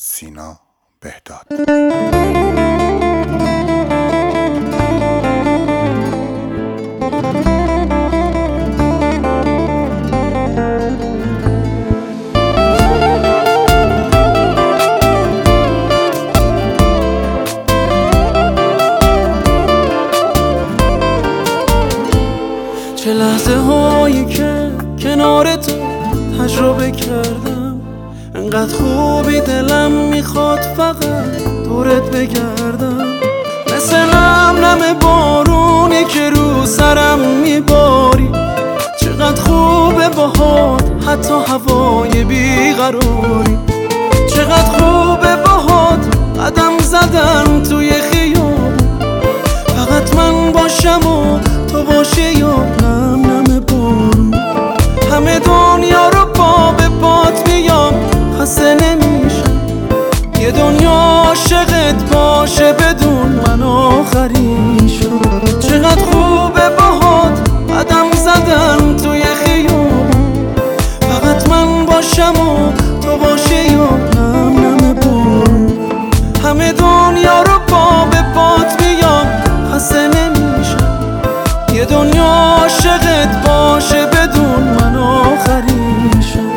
سینا بهداد. چه لحظه هایی که کنار تو تجربه کردم، انقدر خوبی دلم میخواد فقط دورت بگردم. مثل نم بارونی که رو سرم میباری، چقدر خوبه باهات حتی هوای بیقراری. چقدر خوبه باهات قدم زدن توی خیابون، فقط من باشم و تو باشی یا نم بارون. همه دنیا رو به پات میام، خسته نمیشم. یه دنیا عاشقت باشه بدون من آخریشم. چقدر خوبه باهات قدم زدن توی خیابون، فقط من باشم و تو باشی یا نم بارون. همه دنیا رو به پات میام، خسته نمیشم. یه دنیا عاشقت باشه بدون من آخریشم.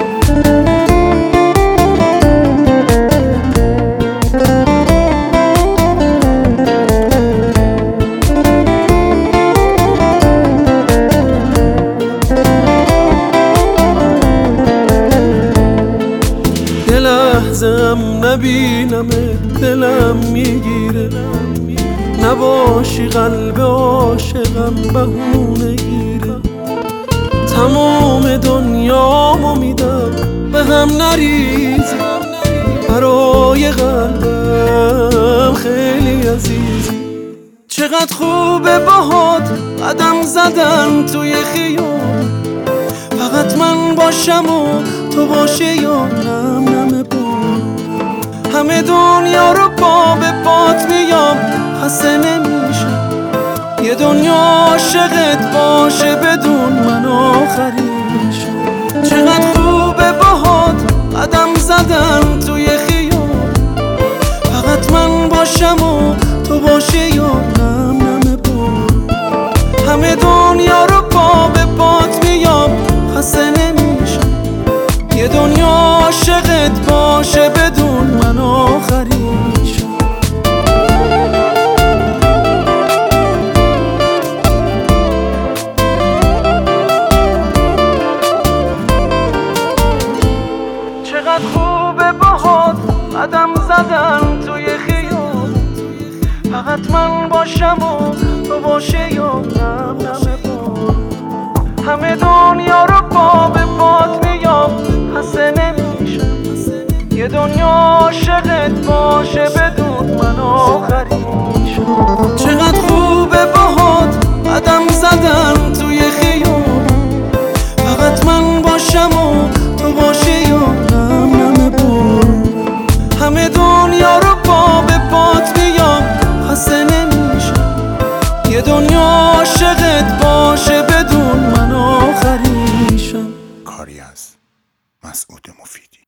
یه لحظه نبینم دلم میگیره، نباشی قلب عاشقم بهونه گیره. تمام دنیامو میدم به هم نریزی، برای قلبم خیلی عزیزی. چقدر خوبه باهات قدم زدن توی خیابون، فقط من باشم و تو باشی یا نم بارون. همه دنیا رو به پات میام، خسته نمیشم. یه دنیا عاشقت باشه بدون من آخریشم. چقدر خوبه باهات قدم زدن توی خیابون، فقط من باشم و تو باشی یا نم بارون. همه دنیا رو به پات میام، خسته نمیشم. یه دنیا عاشقت باشه بدون من آخریشم. چقدر خوبه باهات قدم زدن توی خیابون، فقط من باشم و تو باشی یا نم بارون. همه دنیا رو به پات میام، خسته نمیشم. یه دنیا عاشقت باشه بدون من آخریشم. چقدر خوبه باهات قدم زدن توی خیابون، فقط من باشم و تو باشی یا نم بارون. همه دنیا رو به پات میام، خسته نمیشم. یه دنیا عاشقت باشه بدون من آخریشم. کاری از مسعود مفیدی.